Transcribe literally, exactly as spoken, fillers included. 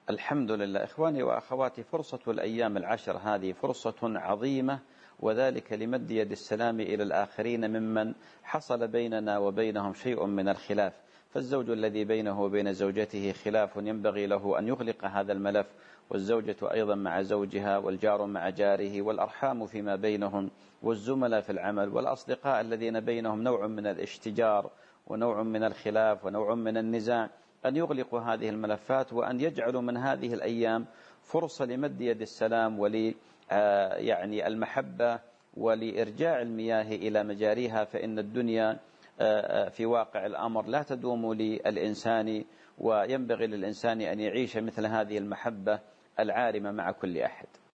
الحمد لله. إخواني وأخواتي، فرصة الأيام العشر هذه فرصة عظيمة، وذلك لمد يد السلام إلى الآخرين ممن حصل بيننا وبينهم شيء من الخلاف. فالزوج الذي بينه وبين زوجته خلاف ينبغي له أن يغلق هذا الملف، والزوجة أيضا مع زوجها، والجار مع جاره، والأرحام فيما بينهم، والزملاء في العمل، والأصدقاء الذين بينهم نوع من الاشتجار ونوع من الخلاف ونوع من النزاع، أن يغلقوا هذه الملفات، وأن يجعلوا من هذه الأيام فرصة لمد يد السلام ول يعني المحبة ولإرجاع المياه إلى مجاريها. فإن الدنيا في واقع الأمر لا تدوم للإنسان، وينبغي للإنسان أن يعيش مثل هذه المحبة العارمة مع كل أحد.